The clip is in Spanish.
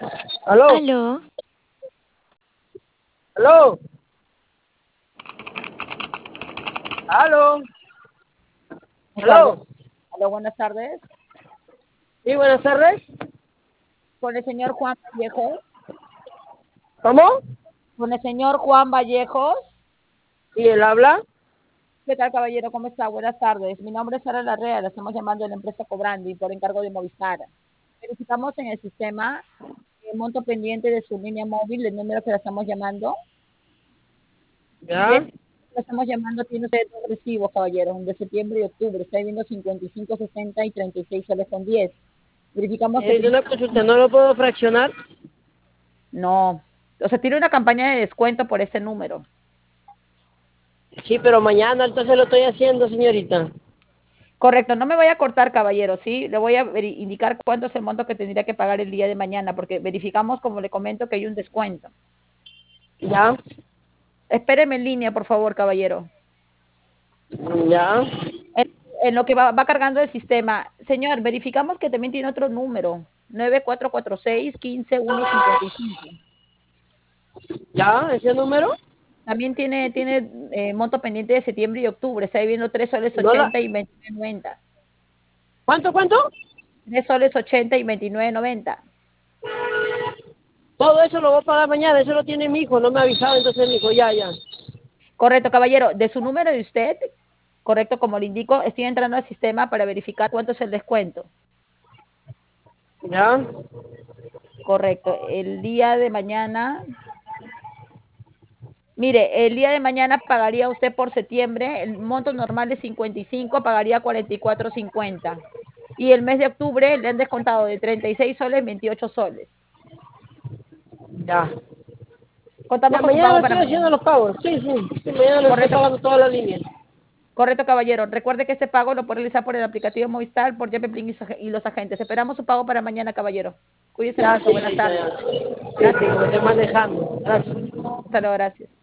Aló, Aló, aló, aló, Ricardo, aló. aló, buenas tardes. Sí, buenas tardes. Con el señor Juan Vallejos. ¿Cómo? Con el señor Juan Vallejos. ¿Y él habla? ¿Qué tal, caballero? ¿Cómo está? Buenas tardes. Mi nombre es Sara Larrea. Le estamos llamando de la empresa Cobrandi por encargo de Movistar. Verificamos en el sistema el monto pendiente de su línea móvil, el número que la estamos llamando. De Ya. ese que la estamos llamando tiene usted dos recibos, caballero, de septiembre y octubre. Está viendo 55.60 y 36 soles con 10. Verificamos el Señorita, primer. una consulta, ¿no lo puedo fraccionar? No. O sea, tiene una campaña de descuento por ese número. Sí, pero mañana entonces lo estoy haciendo, señorita. Correcto, no me voy a cortar, caballero, ¿sí? Le voy a indicar cuánto es el monto que tendría que pagar el día de mañana, porque verificamos, como le comento, que hay un descuento. Ya, Espéreme en línea, por favor, caballero. ya. En, en lo que va cargando el sistema. Señor, verificamos que también tiene otro número, 9446 15155. ¿Ya? ¿Ese número? También tiene monto pendiente de septiembre y octubre. Está viendo 3 soles No la... 80 y 29.90. ¿Cuánto, cuánto? 3 soles 80 y 29.90. Todo eso lo voy a pagar mañana, eso lo tiene mi hijo, no me ha avisado, entonces me dijo, ya, ya. Correcto, caballero. De su número de usted, correcto, como le indico, estoy entrando al sistema para verificar cuánto es el descuento. Ya, Correcto. El día de mañana, mire, el día de mañana pagaría usted por septiembre, el monto normal de 55, pagaría 44.50. Y el mes de octubre le han descontado de 36 soles, 28 soles. ya. Contamos Ya, con su mañana pago lo para estoy mañana. haciendo los pagos. Sí, sí. Sí, mañana lo estoy Correcto, pagando toda la línea. correcto, caballero. Recuerde que este pago lo puede realizar por el aplicativo Movistar, por JP y los agentes. Esperamos su pago para mañana, caballero. Cuídese Ya, mucho. Buenas señorita, tardes. ya. Sí, sí, Gracias. porque estoy manejando. Gracias. Hasta luego, gracias.